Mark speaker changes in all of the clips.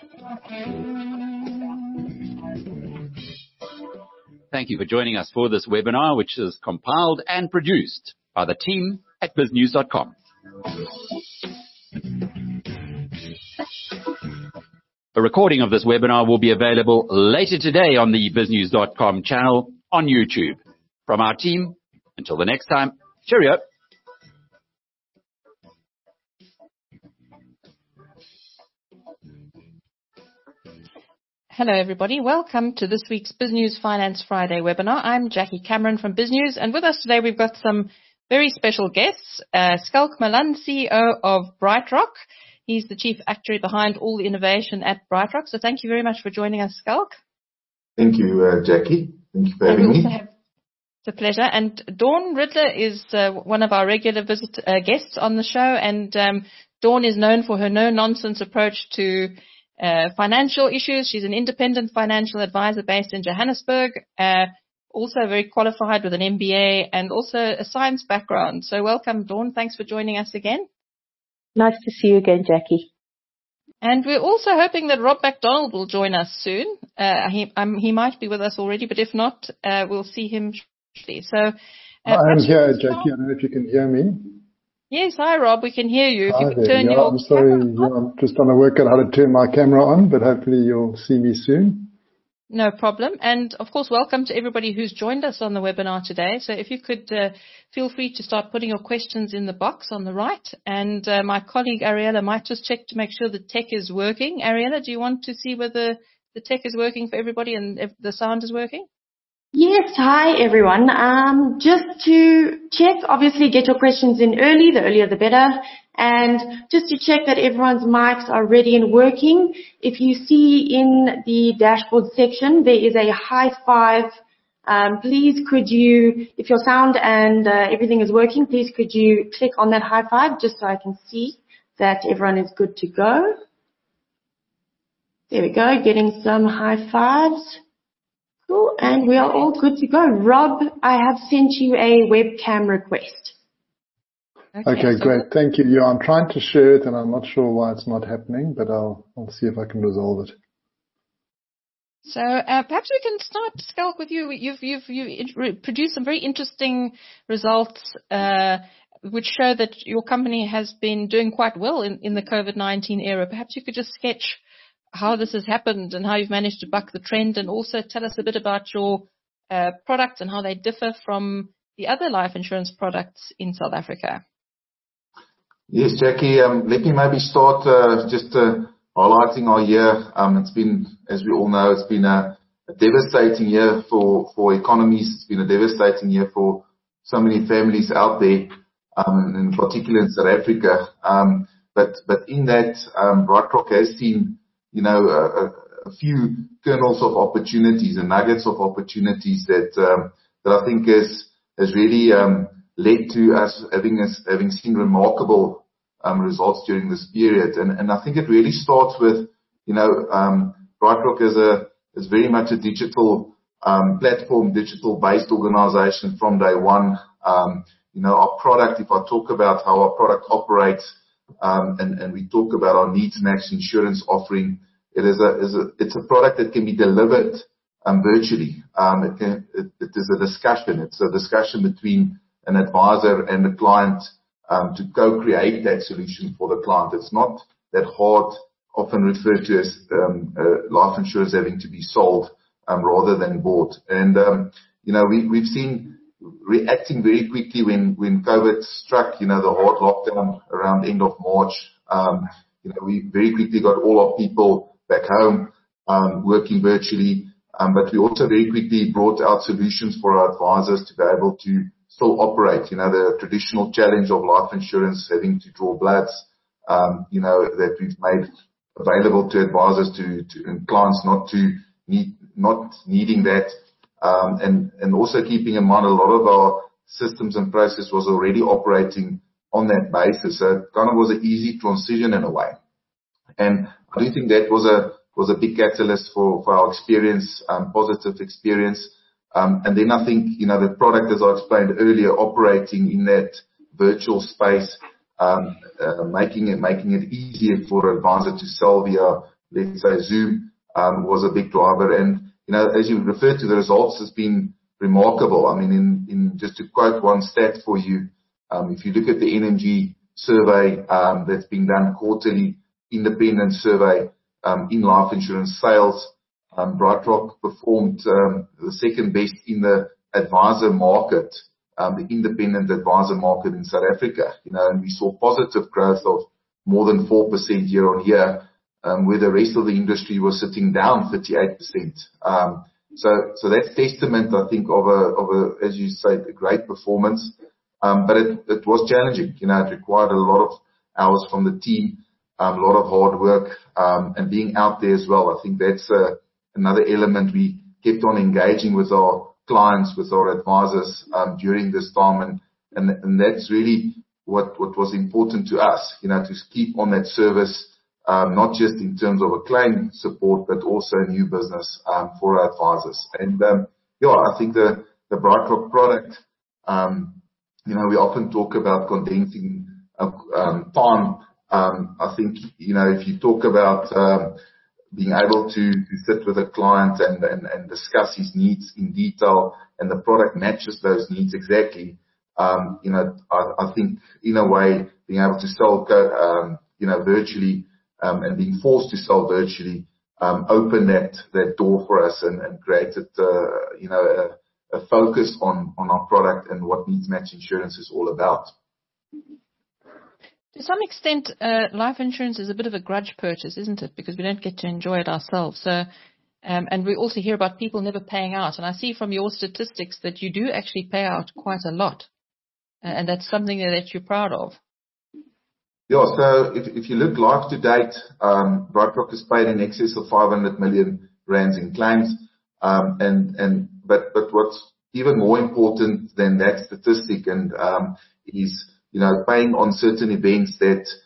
Speaker 1: Thank you for joining us for this webinar, which is compiled and produced by the team at biznews.com. A recording of this webinar will be available later today on the biznews.com channel on YouTube. From our team, until the next time, cheerio.
Speaker 2: Hello everybody, welcome to this week's BizNews Finance Friday webinar. I'm Jackie Cameron from BizNews, and with us today we've got some very special guests. Schalk Malan, CEO of BrightRock. He's the chief actuary behind all the innovation at BrightRock. So thank you very much for joining us, Schalk.
Speaker 3: Thank you, Jackie. Thank you for having me.
Speaker 2: It's a pleasure. And Dawn Riddler is one of our regular guests on the show, and Dawn is known for her no-nonsense approach to financial issues. She's an independent financial advisor based in Johannesburg, also very qualified with an MBA and also a science background. So welcome, Dawn. Thanks for joining us again.
Speaker 4: Nice to see you again, Jackie.
Speaker 2: And we're also hoping that Rob McDonald will join us soon. He might be with us already, but if not, we'll see him shortly. So
Speaker 5: I'm here, Jackie. I don't know if you can hear me.
Speaker 2: Yes, hi Rob, we can hear you. If you could turn
Speaker 5: I'm sorry, I'm just trying to work out how to turn my camera on, but hopefully you'll see me soon.
Speaker 2: No problem. And of course, welcome to everybody who's joined us on the webinar today. So if you could feel free to start putting your questions in the box on the right. And my colleague Ariella might just check to make sure the tech is working. Ariella, do you want to see whether the tech is working for everybody and if the sound is working?
Speaker 6: Yes, hi everyone. Just to check, obviously get your questions in early, the earlier the better. And just to check that everyone's mics are ready and working, if you see in the dashboard section, there is a high five. Please could you, if your sound and everything is working, please could you click on that high five just so I can see that everyone is good to go. There we go, getting some high fives. Cool, and we are all good to go. Rob, I have sent you a webcam request.
Speaker 5: Okay, great. Thank you. Yeah, I'm trying to share it and I'm not sure why it's not happening, but I'll see if I can resolve it.
Speaker 2: So perhaps we can start, Schalk, with you. You've produced some very interesting results which show that your company has been doing quite well in the COVID-19 era. Perhaps you could just sketch how this has happened and how you've managed to buck the trend, and also tell us a bit about your products and how they differ from the other life insurance products in South Africa.
Speaker 3: Yes, Jackie, let me maybe start just highlighting our year. It's been, as we all know, it's been a devastating year for economies. It's been a devastating year for so many families out there, in particular in South Africa. But in that, BrightRock has seen a few kernels of opportunities and nuggets of opportunities that I think has really led to us having seen remarkable results during this period. And I think it really starts with, BrightRock is very much a digital platform, digital-based organization from day one. Our product, if I talk about how our product operates, and we talk about our needs matched insurance offering, it's a product that can be delivered virtually. It is a discussion. It's a discussion between an advisor and a client to co-create that solution for the client. It's not that hard, often referred to as life insurance having to be sold rather than bought. And we've seen reacting very quickly when COVID struck, the hard lockdown around end of March. We very quickly got all our people back home, working virtually. But we also very quickly brought out solutions for our advisors to be able to still operate. The traditional challenge of life insurance, having to draw bloods, that we've made available to advisors and clients not needing that. And also keeping in mind a lot of our systems and process was already operating on that basis. So it kind of was an easy transition in a way. And I do think that was a big catalyst for our experience, positive experience. And then I think, the product, as I explained earlier, operating in that virtual space, making it easier for an advisor to sell via let's say Zoom, was a big driver. And, as you referred to, the results has been remarkable. I mean, in just to quote one stat for you, if you look at the NMG survey, that's been done quarterly, independent survey, in life insurance sales, BrightRock performed, the second best in the advisor market, the independent advisor market in South Africa, and we saw positive growth of more than 4% year on year, where the rest of the industry was sitting down 38%. So that's testament, I think, of a, as you say, a great performance. But it was challenging. It required a lot of hours from the team, a lot of hard work, and being out there as well. I think that's another element. We kept on engaging with our clients, with our advisors, during this time, and that's really what was important to us, to keep on that service, not just in terms of a claim support, but also new business, for our advisors. And, I think the BrightRock product, we often talk about condensing, time. I think, if you talk about, being able to sit with a client and discuss his needs in detail, and the product matches those needs exactly, I think in a way being able to sell, virtually, and being forced to sell virtually, opened that door for us and created, a focus on our product and what needs match insurance is all about.
Speaker 2: To some extent, life insurance is a bit of a grudge purchase, isn't it? Because we don't get to enjoy it ourselves. So, and we also hear about people never paying out. And I see from your statistics that you do actually pay out quite a lot. And that's something that you're proud of.
Speaker 3: Yeah, so if you look live to date, BrightRock has paid in excess of 500 million rands in claims. But what's even more important than that statistic is, paying on certain events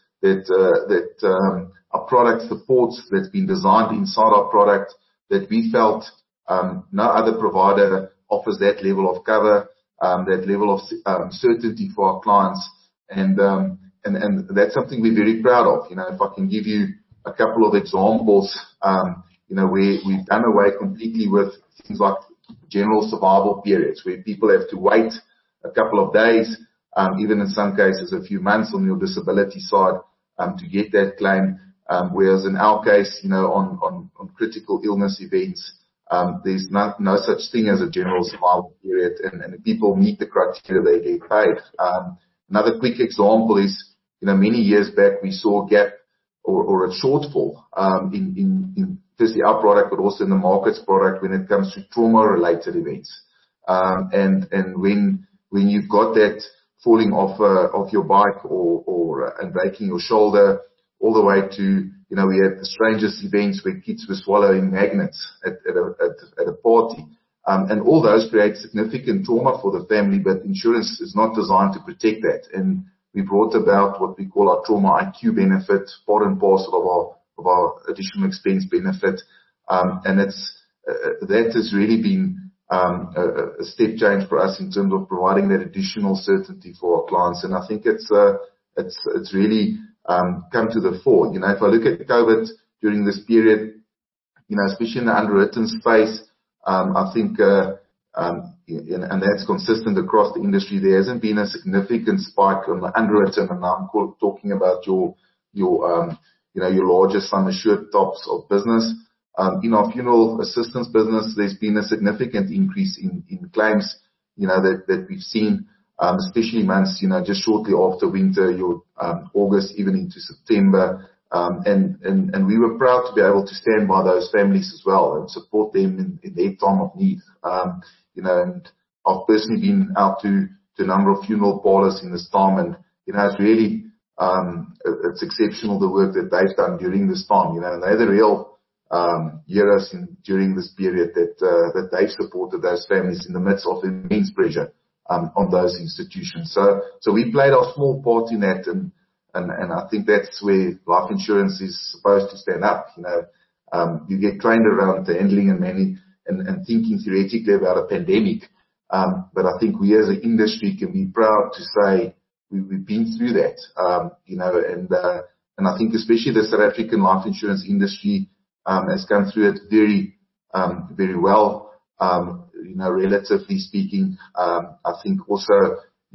Speaker 3: that our product supports, that's been designed inside our product, that we felt no other provider offers that level of cover, that level of certainty for our clients, and that's something we're very proud of. If I can give you a couple of examples, where we've done away completely with things like general survival periods, where people have to wait a couple of days, even in some cases a few months on your disability side, to get that claim. Whereas in our case, on critical illness events, there's no such thing as a general survival period, and if people meet the criteria, they get paid. Another quick example is, many years back we saw a gap or a shortfall in firstly our product, but also in the market's product when it comes to trauma-related events. And when you've got that falling off your bike and breaking your shoulder, all the way to, we had the strangest events where kids were swallowing magnets at a party. And all those create significant trauma for the family, but insurance is not designed to protect that. And we brought about what we call our trauma IQ benefit, part and parcel of our additional expense benefit. And that has really been a step change for us in terms of providing that additional certainty for our clients. And I think it's really come to the fore. If I look at COVID during this period, especially in the underwritten space, I think, and that's consistent across the industry, there hasn't been a significant spike on the underwritten, and I'm talking about your larger sum assured tops of business. In our funeral assistance business, there's been a significant increase in claims, that we've seen, especially months, just shortly after winter, August, even into September. And we were proud to be able to stand by those families as well and support them in their time of need. And I've personally been out to a number of funeral parlors in this time, and, it's really, it's exceptional the work that they've done during this time, and they're the real, heroes during this period that they've supported those families in the midst of immense pressure, on those institutions. So we played our small part in that, and I think that's where life insurance is supposed to stand up. You get trained around the handling and thinking theoretically about a pandemic. But I think we as an industry can be proud to say we've been through that, I think especially the South African life insurance industry has come through it very well. Relatively speaking, I think also,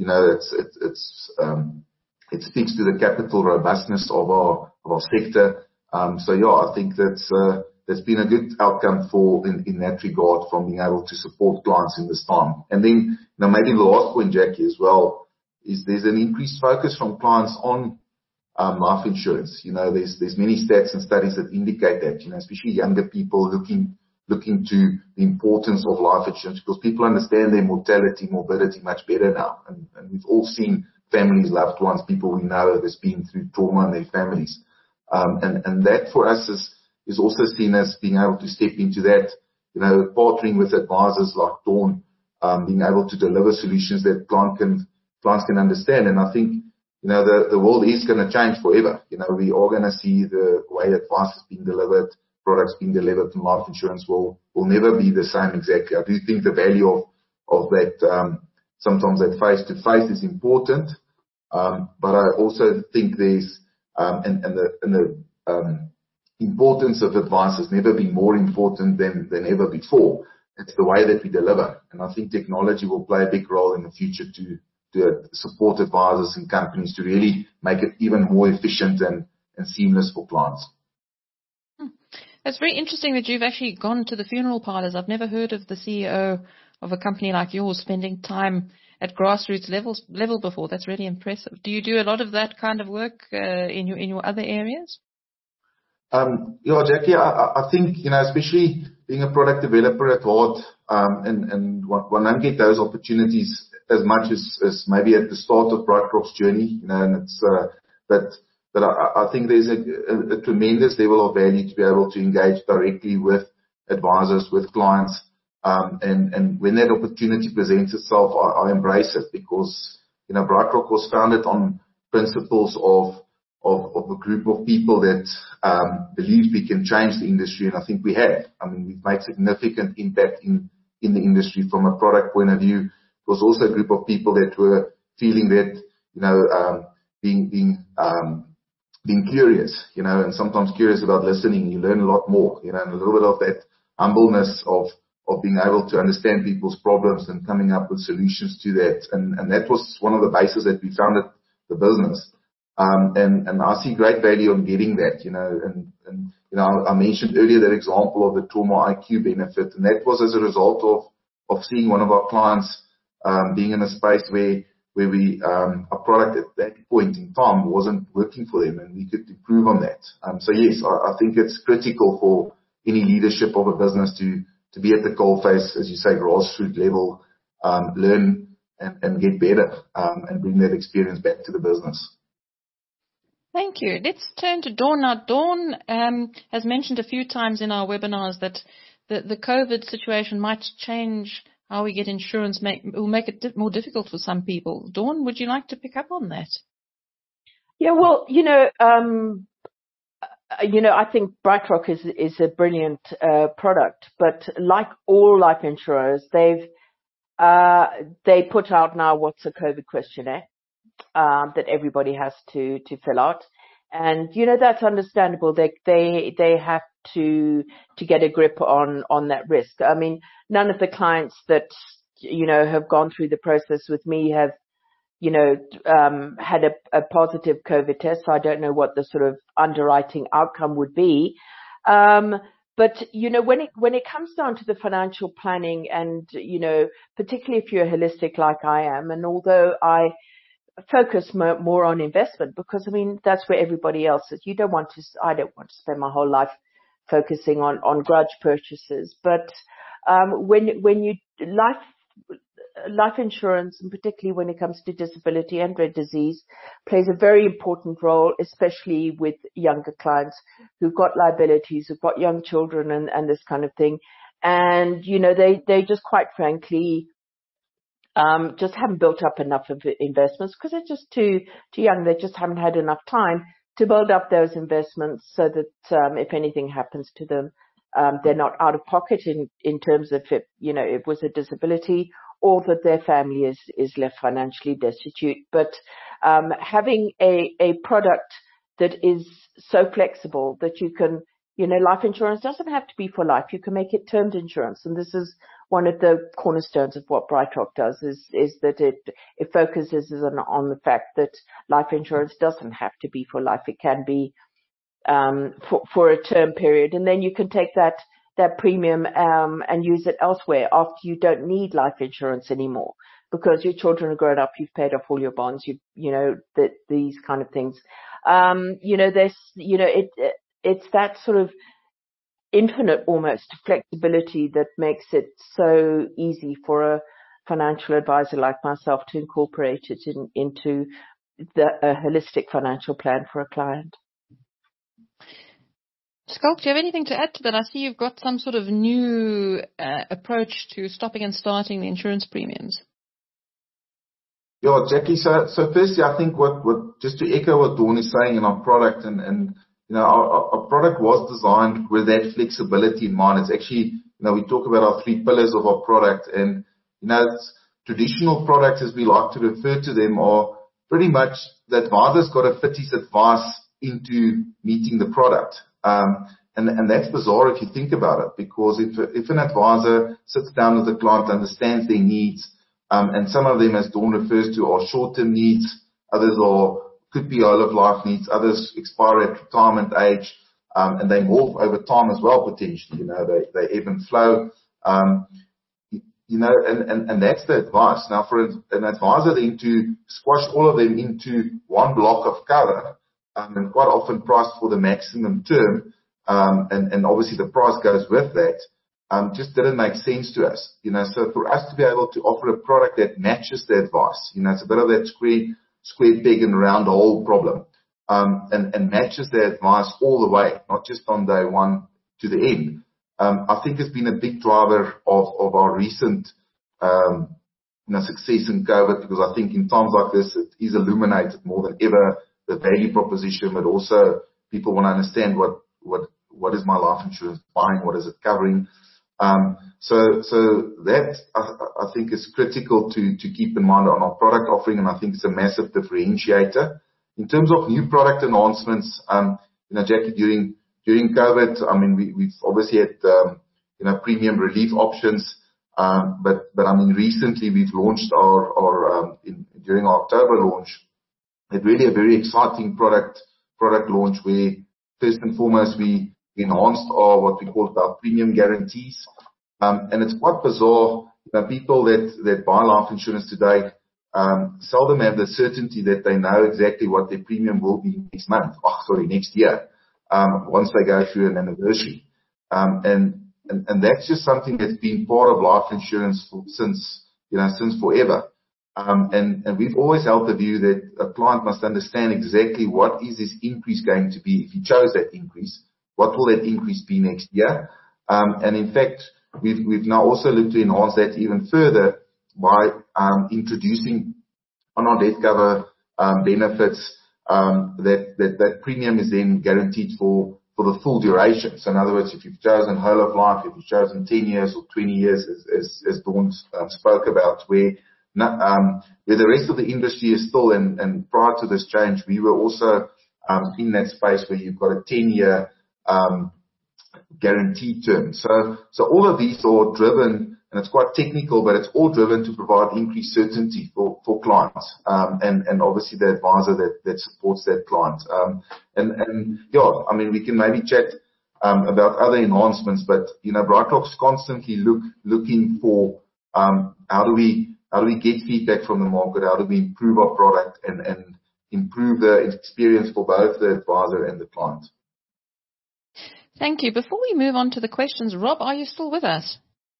Speaker 3: it speaks to the capital robustness of our sector. I think that's been a good outcome in that regard, from being able to support clients in this time. And then, maybe the last point, Jackie, as well, is there's an increased focus from clients on life insurance. There's many stats and studies that indicate that, especially younger people looking to the importance of life insurance, because people understand their mortality, morbidity much better now. And we've all seen families, loved ones, people we know that's been through trauma in their families. And that for us is also seen as being able to step into that, partnering with advisors like Dawn, being able to deliver solutions that clients can understand. And I think, the world is going to change forever. We are going to see the way advice is being delivered, products being delivered in life insurance will never be the same exactly. I do think the value of that, sometimes that face-to-face is important. But I also think there's, the importance of advice has never been more important than ever before. It's the way that we deliver. And I think technology will play a big role in the future to support advisors and companies to really make it even more efficient and seamless for clients.
Speaker 2: It's very interesting that you've actually gone to the funeral parlors. I've never heard of the CEO of a company like yours spending time at grassroots level before. That's really impressive. Do you do a lot of that kind of work in your other areas?
Speaker 3: Jackie, I think, especially being a product developer at heart, and one don't get those opportunities as much as maybe at the start of BrightRock's journey, and it's, but I think there's a tremendous level of value to be able to engage directly with advisors, with clients, and when that opportunity presents itself, I embrace it, because, BrightRock was founded on principles of a group of people that believe we can change the industry, and I think we have. I mean, we've made significant impact in the industry from a product point of view. It was also a group of people that were feeling that, being curious, and sometimes curious about listening, you learn a lot more, and a little bit of that humbleness of being able to understand people's problems and coming up with solutions to that. And that was one of the bases that we founded the business. And I see great value in getting that, I mentioned earlier that example of the Trauma IQ benefit, and that was as a result of seeing one of our clients, being in a space where a product at that point in time wasn't working for them, and we could improve on that. So yes, I think it's critical for any leadership of a business to be at the coalface, as you say, grassroots level, learn and get better, and bring that experience back to the business.
Speaker 2: Thank you. Let's turn to Dawn now. Dawn has mentioned a few times in our webinars that the COVID situation might change how we get insurance, will make it more difficult for some people. Dawn, would you like to pick up on that?
Speaker 4: Yeah, well, I think BrightRock is a brilliant product, but like all life insurers, they put out now what's a COVID questionnaire that everybody has to fill out, and that's understandable. They have to get a grip on that risk. I mean, none of the clients that have gone through the process with me have had a positive COVID test, so I don't know what the sort of underwriting outcome would be. But when it comes down to the financial planning, and particularly if you're holistic like I am, and although I focus more on investment, because I mean that's where everybody else is. I don't want to spend my whole life focusing on grudge purchases, but when you life insurance, and particularly when it comes to disability and rare disease, plays a very important role, especially with younger clients who've got liabilities, who've got young children and this kind of thing. And, they just quite frankly, just haven't built up enough of investments because they're just too young. They just haven't had enough time to build up those investments so that, if anything happens to them, they're not out of pocket in terms of if it was a disability, or that their family is left financially destitute. But having a product that is so flexible that you can, life insurance doesn't have to be for life. You can make it termed insurance. And this is one of the cornerstones of what BrightRock does is that it focuses on the fact that life insurance doesn't have to be for life. It can be for a term period, and then you can take that premium and use it elsewhere after you don't need life insurance anymore because your children are grown up, you've paid off all your bonds, these kind of things. It's that sort of infinite almost flexibility that makes it so easy for a financial advisor like myself to incorporate it into a holistic financial plan for a client.
Speaker 2: Schalk, do you have anything to add to that? I see you've got some sort of new approach to stopping and starting the insurance premiums.
Speaker 3: Yeah, Jackie. So firstly, I think what just to echo what Dawn is saying in our product, and our product was designed with that flexibility in mind. It's actually, we talk about our 3 pillars of our product, and traditional products, as we like to refer to them, are pretty much the advisor's got to fit his advice into meeting the product. And that's bizarre if you think about it, because if an advisor sits down with the client, understands their needs, and some of them, as Dawn refers to, are short-term needs, others could be whole of life needs, others expire at retirement age, and they morph over time as well, potentially. They ebb and flow. And that's the advice. Now, for an advisor then to squash all of them into one block of cover, and quite often priced for the maximum term, and obviously the price goes with that, just didn't make sense to us. So for us to be able to offer a product that matches the advice, it's a bit of that square peg and round hole problem, and matches the advice all the way, not just on day one to the end. I think it's been a big driver of our recent success in COVID, because I think in times like this, it is illuminated more than ever the value proposition, but also people want to understand what is my life insurance buying, what is it covering. So that I think is critical to keep in mind on our product offering, and I think it's a massive differentiator. In terms of new product enhancements, Jackie, during COVID, I mean, we've obviously had premium relief options, but I mean, recently we've launched during our October launch, had really a very exciting product launch where first and foremost we enhanced what we call our premium guarantees, and it's quite bizarre. People that buy life insurance today seldom have the certainty that they know exactly what their premium will be next year, once they go through an anniversary, and that's just something that's been part of life insurance since forever. And we've always held the view that a client must understand exactly what is his increase going to be if he chose that increase. What will that increase be next year? And in fact, we've now also looked to enhance that even further by introducing on our death cover benefits that premium is then guaranteed for the full duration. So in other words, if you've chosen whole of life, if you've chosen 10 years or 20 years, as Dawn spoke about, where the rest of the industry is still, and prior to this change, we were also in that space where you've got a 10-year guaranteed term. So all of these are driven, and it's quite technical, but it's all driven to provide increased certainty for clients, and obviously the advisor that supports that client. And yeah, I mean, we can maybe chat about other enhancements, but BrightRock's constantly looking for how do we get feedback from the market? How do we improve our product and improve the experience for both the advisor and the client?
Speaker 2: Thank you. Before we move on to the questions, Rob, are you still with us?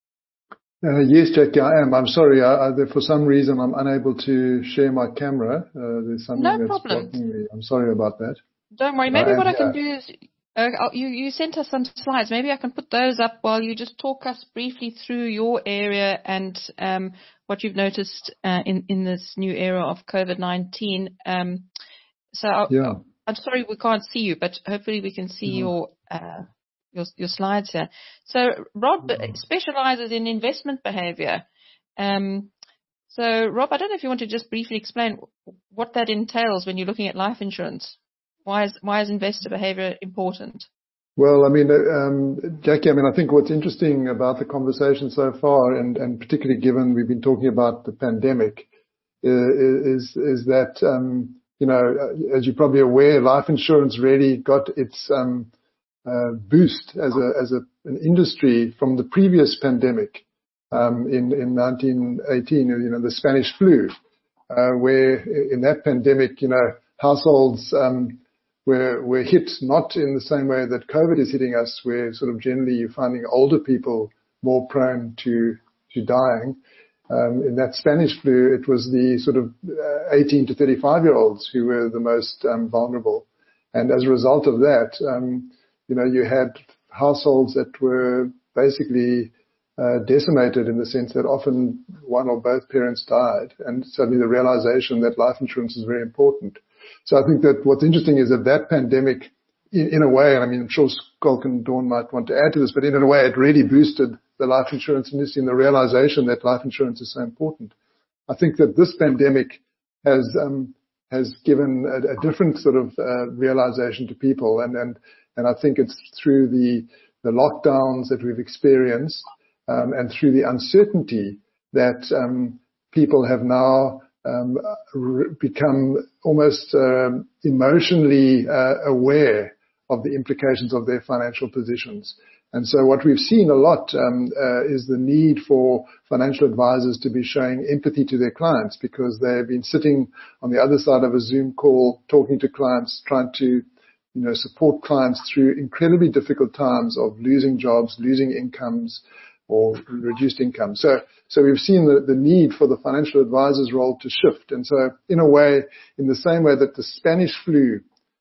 Speaker 5: Yes, Jackie, I am. I'm sorry. For some reason, I'm unable to share my camera. There's something that's blocking me. I'm sorry about that.
Speaker 2: Don't worry. Maybe what I can do is, you sent us some slides. Maybe I can put those up while you just talk us briefly through your area and what you've noticed in this new era of COVID-19. I'm sorry we can't see you, but hopefully we can see your slides here. So Rob specializes in investment behavior. So Rob, I don't know if you want to just briefly explain what that entails when you're looking at life insurance. Why is investor behavior important?
Speaker 5: Well, I mean, Jackie, I think what's interesting about the conversation so far, and particularly given we've been talking about the pandemic, is that, as you're probably aware, life insurance really got its boost as an industry from the previous pandemic in 1918, the Spanish flu, where in that pandemic, households were hit not in the same way that COVID is hitting us, where sort of generally you're finding older people more prone to dying. In that Spanish flu, it was the sort of 18 to 35-year-olds who were the most vulnerable. And as a result of that, you had households that were basically decimated in the sense that often one or both parents died, and suddenly the realization that life insurance is very important. So I think that what's interesting is that pandemic, in a way, and I'm sure Schalk and Dawn might want to add to this, but in a way it really boosted the life insurance industry and the realization that life insurance is so important. I think that this pandemic has given a different sort of realization to people, and I think it's through the lockdowns that we've experienced and through the uncertainty that people have now become almost emotionally aware of the implications of their financial positions. And so what we've seen a lot is the need for financial advisors to be showing empathy to their clients, because they've been sitting on the other side of a Zoom call, talking to clients, trying to support clients through incredibly difficult times of losing jobs, losing incomes, or reduced income. So we've seen the need for the financial advisor's role to shift. And so in a way, in the same way that the Spanish flu,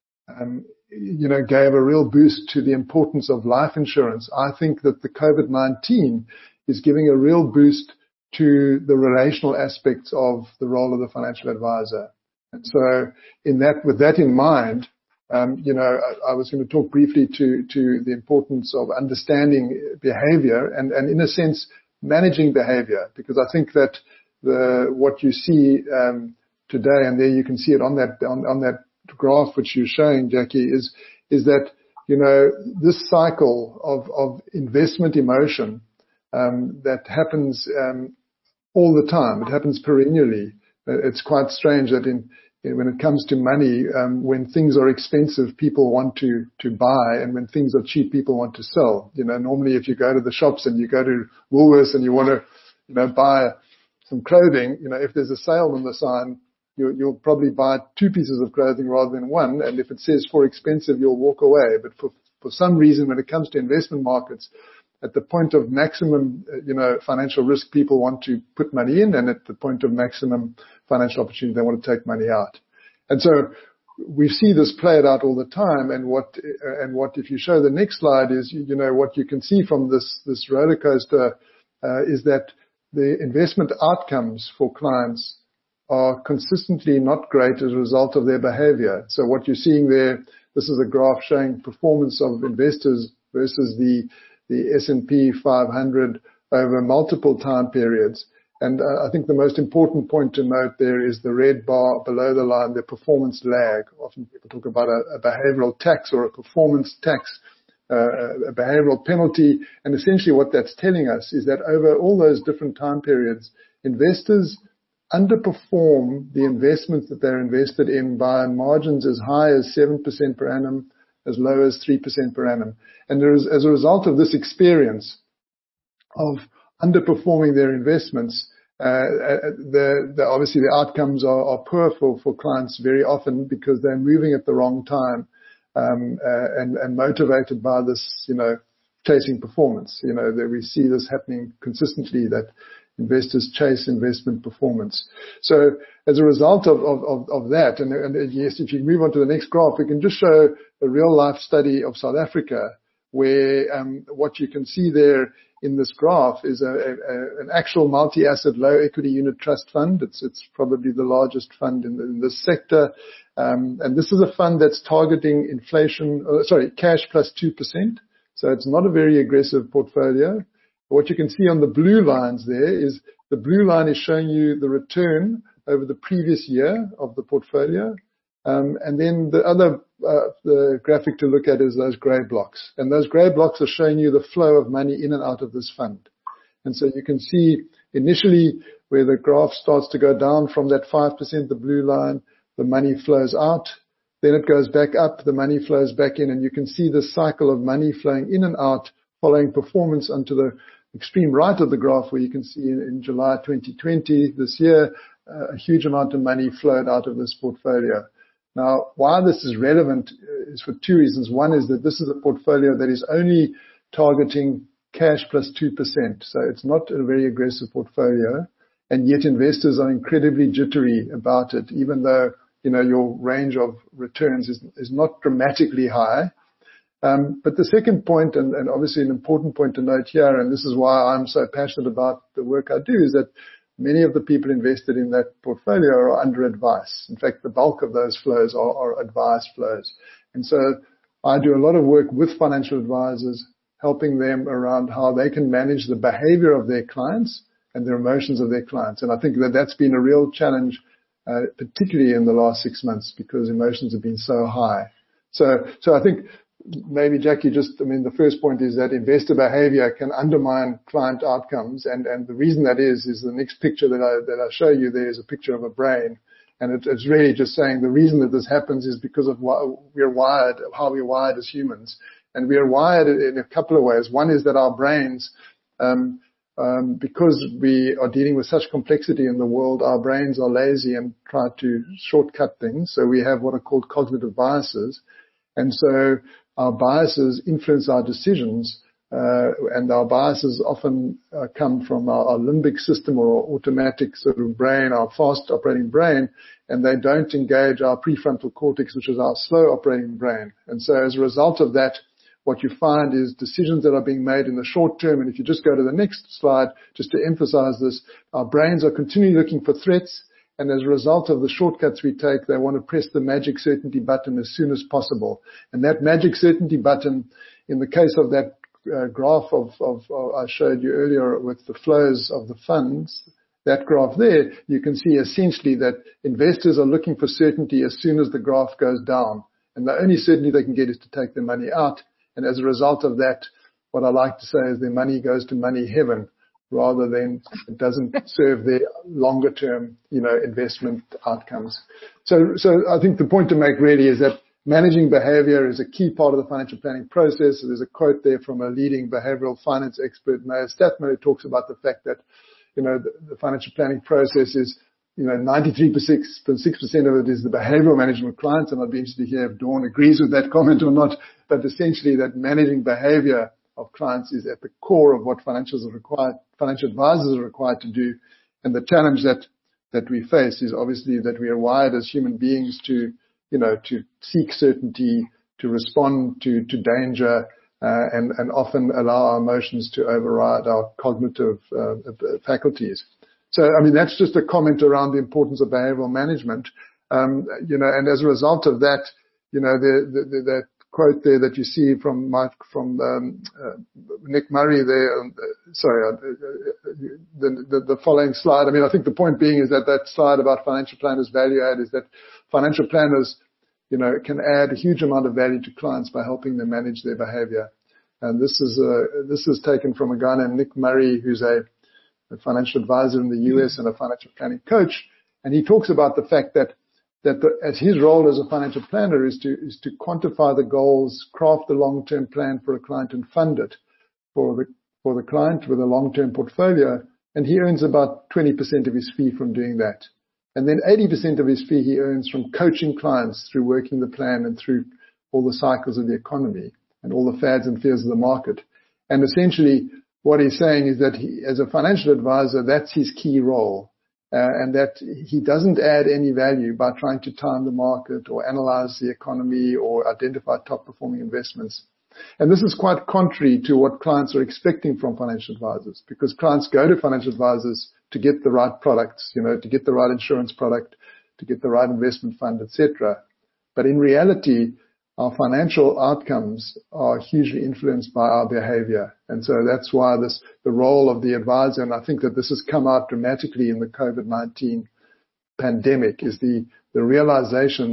Speaker 5: gave a real boost to the importance of life insurance, I think that the COVID-19 is giving a real boost to the relational aspects of the role of the financial advisor. And so with that in mind, I was going to talk briefly to the importance of understanding behavior and in a sense, managing behavior, because I think that what you see today, and there you can see it on that graph which you're showing, Jackie, is that, this cycle of investment emotion that happens all the time. It happens perennially. It's quite strange that when it comes to money, when things are expensive, people want to buy, and when things are cheap, people want to sell. Normally if you go to the shops and you go to Woolworths and you want to, buy some clothing, if there's a sale on the sign, you'll probably buy 2 pieces of clothing rather than one. And if it says for expensive, you'll walk away. But for some reason, when it comes to investment markets, at the point of maximum, financial risk, people want to put money in, and at the point of maximum financial opportunity, they want to take money out. And so we see this played out all the time. And what if you show the next slide is, what you can see from this roller coaster is that the investment outcomes for clients are consistently not great as a result of their behavior. So what you're seeing there, this is a graph showing performance of investors versus the S&P 500 over multiple time periods. And I think the most important point to note there is the red bar below the line, the performance lag. Often people talk about a behavioral tax or a performance tax, a behavioral penalty. And essentially what that's telling us is that over all those different time periods, investors underperform the investments that they're invested in by margins as high as 7% per annum, as low as 3% per annum. And as a result of this experience of underperforming their investments, obviously the outcomes are poor for clients very often, because they're moving at the wrong time, and motivated by this, chasing performance. That we see this happening consistently, that investors chase investment performance. So as a result of that, and yes, if you move on to the next graph, we can just show a real life study of South Africa, where what you can see there in this graph is an actual multi-asset low equity unit trust fund. It's probably the largest fund in this sector. And this is a fund that's targeting cash plus 2%. So it's not a very aggressive portfolio. What you can see on the blue lines there is the blue line is showing you the return over the previous year of the portfolio. And then the other the graphic to look at is those grey blocks. And those grey blocks are showing you the flow of money in and out of this fund. And so you can see initially where the graph starts to go down from that 5%, the blue line, the money flows out. Then it goes back up, the money flows back in, and you can see the cycle of money flowing in and out following performance onto the extreme right of the graph, where you can see in July 2020, this year, a huge amount of money flowed out of this portfolio. Now, why this is relevant is for two reasons. One is that this is a portfolio that is only targeting cash plus 2%. So it's not a very aggressive portfolio, and yet investors are incredibly jittery about it, even though, you know, your range of returns is not dramatically high. But the second point, and obviously an important point to note here, and this is why I'm so passionate about the work I do, is that many of the people invested in that portfolio are under advice. In fact, the bulk of those flows are advice flows. And so I do a lot of work with financial advisors, helping them around how they can manage the behavior of their clients and their emotions of their clients. And I think that that's been a real challenge, particularly in the last 6 months, because emotions have been so high. So I think maybe, Jackie, the first point is that investor behavior can undermine client outcomes. And the reason that is the next picture that I show you there is a picture of a brain. And it's really just saying the reason that this happens is because of how we're wired as humans. And we are wired in a couple of ways. One is that our brains, because we are dealing with such complexity in the world, our brains are lazy and try to shortcut things. So we have what are called cognitive biases. And so our biases influence our decisions, and our biases often come from our limbic system or our automatic sort of brain, our fast operating brain, and they don't engage our prefrontal cortex, which is our slow operating brain. And so as a result of that, what you find is decisions that are being made in the short term. And if you just go to the next slide, just to emphasize this, our brains are continually looking for threats. And as a result of the shortcuts we take, they want to press the magic certainty button as soon as possible. And that magic certainty button, in the case of that graph I showed you earlier with the flows of the funds, that graph there, you can see essentially that investors are looking for certainty as soon as the graph goes down. And the only certainty they can get is to take their money out. And as a result of that, what I like to say is their money goes to money heaven, rather than it doesn't serve their longer term, investment outcomes. So I think the point to make really is that managing behavior is a key part of the financial planning process. So there's a quote there from a leading behavioral finance expert, Meyer Statman, who talks about the fact that, the financial planning process is, 93.6% of it is the behavioral management of clients. And I'd be interested to hear if Dawn agrees with that comment or not. But essentially that managing behavior of clients is at the core of what financial advisors are required to do. And the challenge that we face is obviously that we are wired as human beings to seek certainty, to respond to danger, and often allow our emotions to override our cognitive faculties. So, that's just a comment around the importance of behavioral management. And as a result of that, that quote there that you see from Nick Murray there, the following slide. I think the point being is that slide about financial planners' value add is that financial planners, can add a huge amount of value to clients by helping them manage their behavior. And this is taken from a guy named Nick Murray, who's a financial advisor in the US and a financial planning coach. And he talks about the fact that as his role as a financial planner is to quantify the goals, craft the long-term plan for a client and fund it for the client with a long-term portfolio. And he earns about 20% of his fee from doing that. And then 80% of his fee he earns from coaching clients through working the plan and through all the cycles of the economy and all the fads and fears of the market. And essentially what he's saying is that he, as a financial advisor, that's his key role. And that he doesn't add any value by trying to time the market or analyze the economy or identify top performing investments. And this is quite contrary to what clients are expecting from financial advisors, because clients go to financial advisors to get the right products, to get the right insurance product, to get the right investment fund, etc. But in reality, our financial outcomes are hugely influenced by our behavior. And so that's why the role of the advisor, and I think that this has come out dramatically in the COVID-19 pandemic, is the realization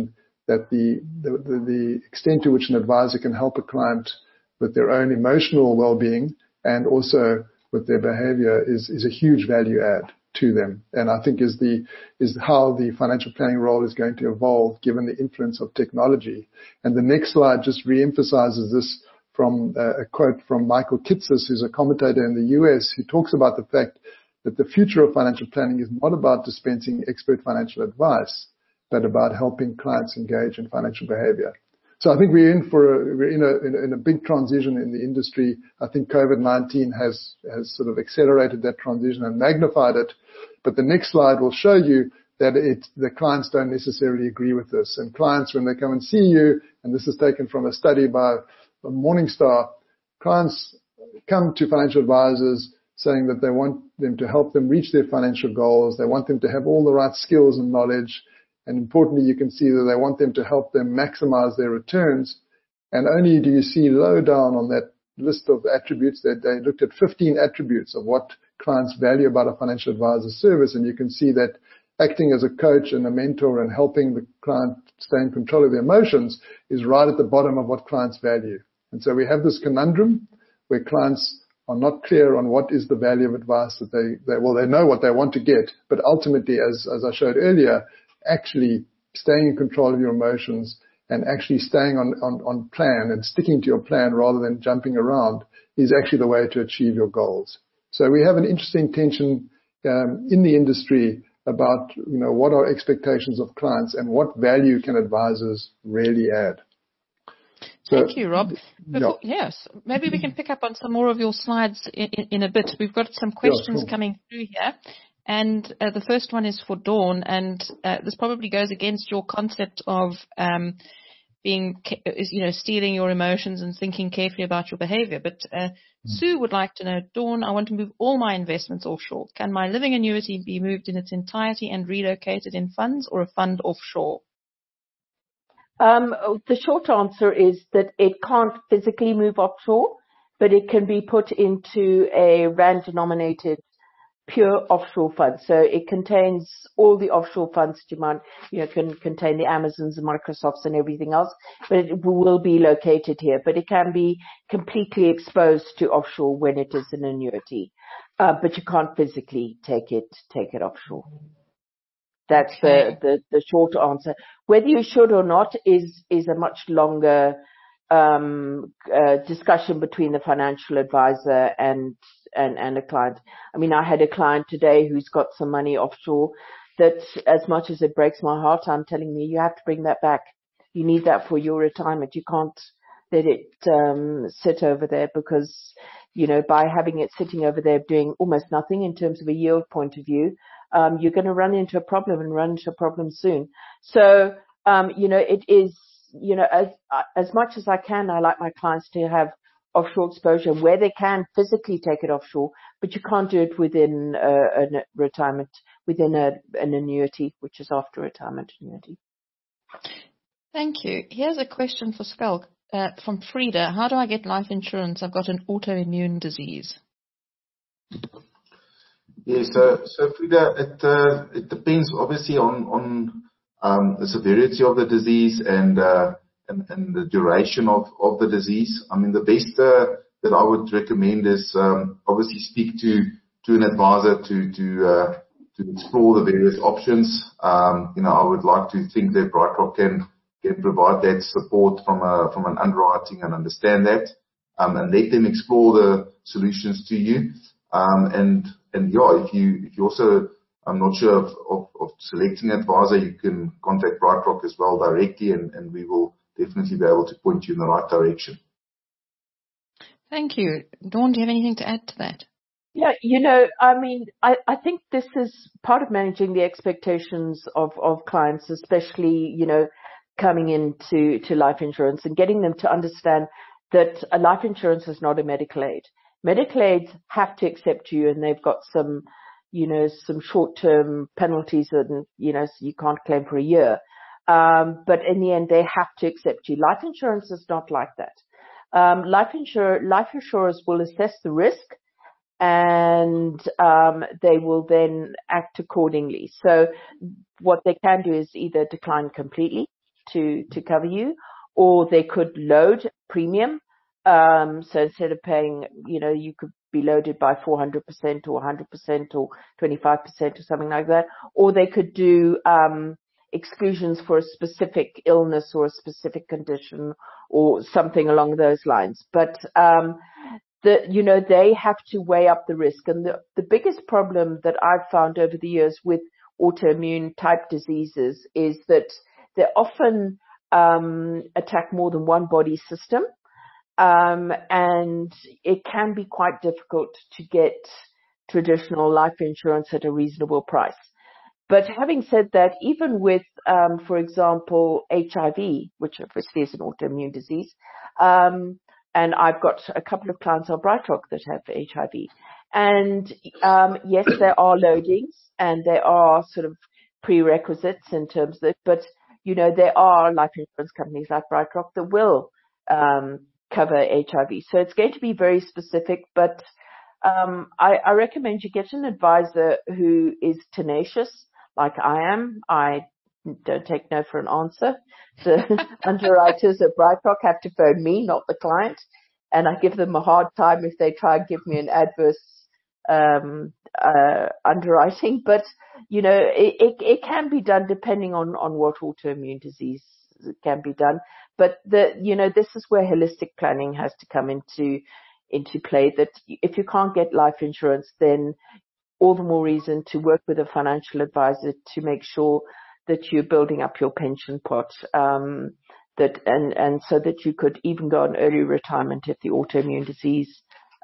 Speaker 5: that the extent to which an advisor can help a client with their own emotional well-being and also with their behavior is a huge value add to them. And I think is how the financial planning role is going to evolve given the influence of technology. And the next slide just re-emphasizes this from a quote from Michael Kitces, who's a commentator in the US, who talks about the fact that the future of financial planning is not about dispensing expert financial advice, but about helping clients engage in financial behavior. So I think we're in a big transition in the industry. I think COVID-19 has sort of accelerated that transition and magnified it. But the next slide will show you that the clients don't necessarily agree with this. And clients, when they come and see you, and this is taken from a study by Morningstar, clients come to financial advisors saying that they want them to help them reach their financial goals. They want them to have all the right skills and knowledge. And importantly, you can see that they want them to help them maximize their returns. And only do you see low down on that list of attributes that they looked at 15 attributes of what clients value about a financial advisor's service. And you can see that acting as a coach and a mentor and helping the client stay in control of their emotions is right at the bottom of what clients value. And so we have this conundrum where clients are not clear on what is the value of advice that they know what they want to get, but ultimately, as I showed earlier, actually staying in control of your emotions and actually staying on plan and sticking to your plan rather than jumping around is actually the way to achieve your goals. So we have an interesting tension in the industry about, what are expectations of clients and what value can advisors really add.
Speaker 2: Thank you, Rob. Yes, maybe we can pick up on some more of your slides in a bit. We've got some questions coming through here. And the first one is for Dawn, and this probably goes against your concept of stealing your emotions and thinking carefully about your behavior. But Sue would like to know, Dawn, I want to move all my investments offshore. Can my living annuity be moved in its entirety and relocated in funds or a fund offshore?
Speaker 4: The short answer is that it can't physically move offshore, but it can be put into a rand-denominated pure offshore fund. So it contains all the offshore funds that you might, can contain the Amazons, the Microsofts and everything else, but it will be located here. But it can be completely exposed to offshore when it is an annuity. But you can't physically take it offshore. That's the short answer. Whether you should or not is a much longer discussion between the financial advisor and a client. I mean, I had a client today who's got some money offshore that, as much as it breaks my heart, I'm telling me, you have to bring that back. You need that for your retirement. You can't let it sit over there because, by having it sitting over there doing almost nothing in terms of a yield point of view, you're going to run into a problem soon. So, it is, as much as I can, I like my clients to have offshore exposure where they can physically take it offshore, but you can't do it within a retirement, within an annuity, which is after retirement annuity.
Speaker 2: Thank you. Here's a question for Skalk from Frida. How do I get life insurance? I've got an autoimmune disease.
Speaker 3: Yes, so Frida, it depends obviously on the severity of the disease and the duration of the disease. I mean, the best that I would recommend is obviously speak to an advisor to explore the various options. I would like to think that BrightRock can provide that support from an underwriting and understand that, and let them explore the solutions to you. If you also are not sure of selecting an advisor, you can contact BrightRock as well directly, and we will definitely be able to point you in the right direction.
Speaker 2: Thank you. Dawn, do you have anything to add to that?
Speaker 4: Yeah, I think this is part of managing the expectations of clients, especially, coming into life insurance and getting them to understand that a life insurance is not a medical aid. Medical aids have to accept you, and they've got some short-term penalties, and, so you can't claim for a year. But in the end, they have to accept you. Life insurance is not like that. Life insurers will assess the risk, and they will then act accordingly. So what they can do is either decline completely to cover you, or they could load premium. So instead of paying, you could be loaded by 400% or 100% or 25% or something like that, or they could do exclusions for a specific illness or a specific condition or something along those lines. But they have to weigh up the risk. And the biggest problem that I've found over the years with autoimmune type diseases is that they often attack more than one body system. And it can be quite difficult to get traditional life insurance at a reasonable price. But having said that, even with, for example, HIV, which obviously is an autoimmune disease, and I've got a couple of clients on BrightRock that have HIV. And yes, there are loadings and there are sort of prerequisites in terms of it, but there are life insurance companies like BrightRock that will cover HIV. So it's going to be very specific, but I recommend you get an advisor who is tenacious, like I am. I don't take no for an answer. The underwriters at BrightRock have to phone me, not the client, and I give them a hard time if they try and give me an adverse underwriting. But it can be done depending on what autoimmune disease can be done. But this is where holistic planning has to come into play. That if you can't get life insurance, then all the more reason to work with a financial advisor to make sure that you're building up your pension pot, and so that you could even go on early retirement if the autoimmune disease,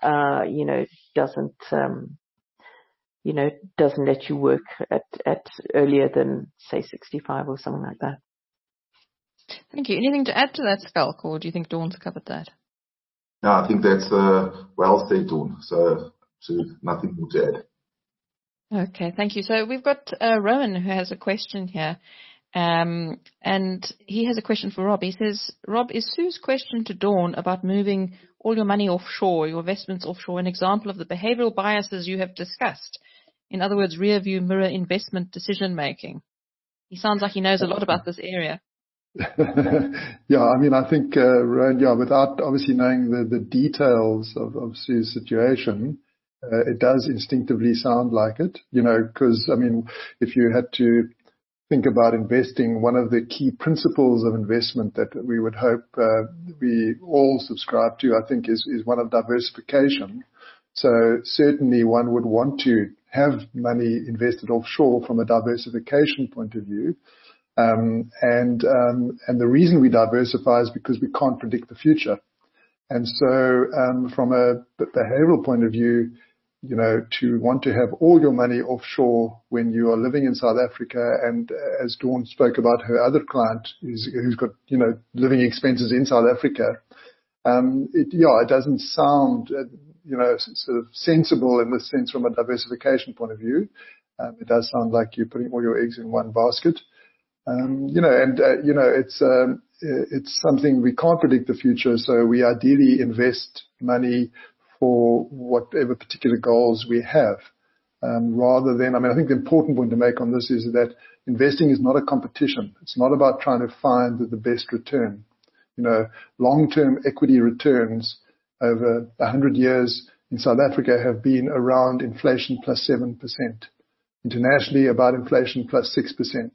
Speaker 4: doesn't let you work at earlier than say 65 or something like that.
Speaker 2: Thank you. Anything to add to that, Schalk, or do you think Dawn's covered that?
Speaker 3: No, I think that's well said, Dawn. So nothing more to add.
Speaker 2: Okay, thank you. So we've got Rowan who has a question here, and he has a question for Rob. He says, Rob, is Sue's question to Dawn about moving all your money offshore, your investments offshore, an example of the behavioral biases you have discussed? In other words, rear view mirror investment decision making. He sounds like he knows a lot about this area.
Speaker 5: Yeah, I mean, I think, Rowan, without obviously knowing the details of Sue's situation, it does instinctively sound like it, because, I mean, if you had to think about investing, one of the key principles of investment that we would hope we all subscribe to, I think, is one of diversification. So certainly one would want to have money invested offshore from a diversification point of view. And the reason we diversify is because we can't predict the future. And so, from a behavioral point of view, to want to have all your money offshore when you are living in South Africa, and as Dawn spoke about her other client who's got, living expenses in South Africa, it doesn't sound, sort of sensible in the sense from a diversification point of view. It does sound like you're putting all your eggs in one basket. It's something we can't predict the future, so we ideally invest money for whatever particular goals we have, rather than, I think the important point to make on this is that investing is not a competition. It's not about trying to find the best return. Long-term equity returns over 100 years in South Africa have been around inflation plus 7%. Internationally, about inflation plus 6%.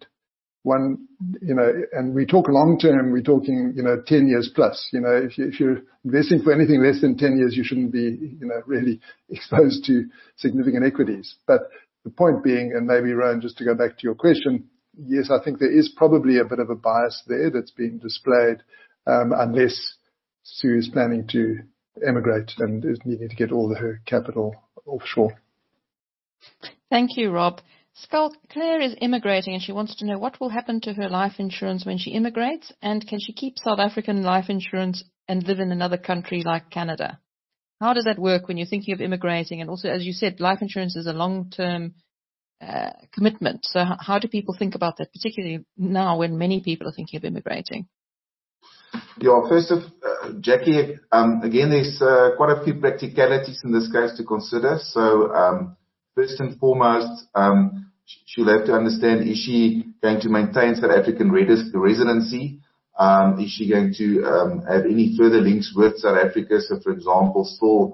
Speaker 5: And we talk long term, we're talking, 10 years plus. If you're investing for anything less than 10 years, you shouldn't be, really exposed to significant equities. But the point being, and maybe Rowan, just to go back to your question, yes, I think there is probably a bit of a bias there that's being displayed, unless Sue is planning to emigrate and is needing to get all her capital offshore.
Speaker 2: Thank you, Rob. Schalk, Claire is immigrating and she wants to know what will happen to her life insurance when she immigrates, and can she keep South African life insurance and live in another country like Canada? How does that work when you're thinking of immigrating? And also, as you said, life insurance is a long-term commitment. So how do people think about that, particularly now when many people are thinking of immigrating?
Speaker 3: Yeah, first, Jackie, again, there's quite a few practicalities in this case to consider. So, first and foremost, she'll have to understand, is she going to maintain South African residency? Is she going to have any further links with South Africa? So, for example, still